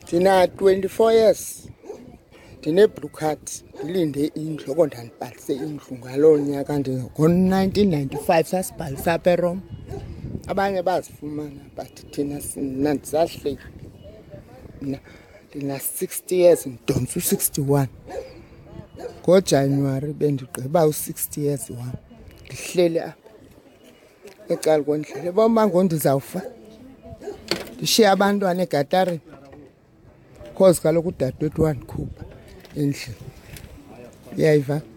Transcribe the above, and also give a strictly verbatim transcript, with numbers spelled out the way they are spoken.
Ndina twenty-four years. Ndine-blue card. Ndilinde indlu kodwa ndandibhalise indlu ngaloo nyaka ngo-nineteen ninety-five sasibhalisa apha eRoma. Abanye bazifumana but thina nandisahleli. Mna ndina sixty years ndidonsa u-sixty-one. NgoJanuwari bendigqiba u-sixty years wam. Ndihleli apha ecala kwendlela. Uba ngondizawufa ndishiye abantwana eGatarini. Because kaloku udadewethu wandikhupha endlini. Uyayiva?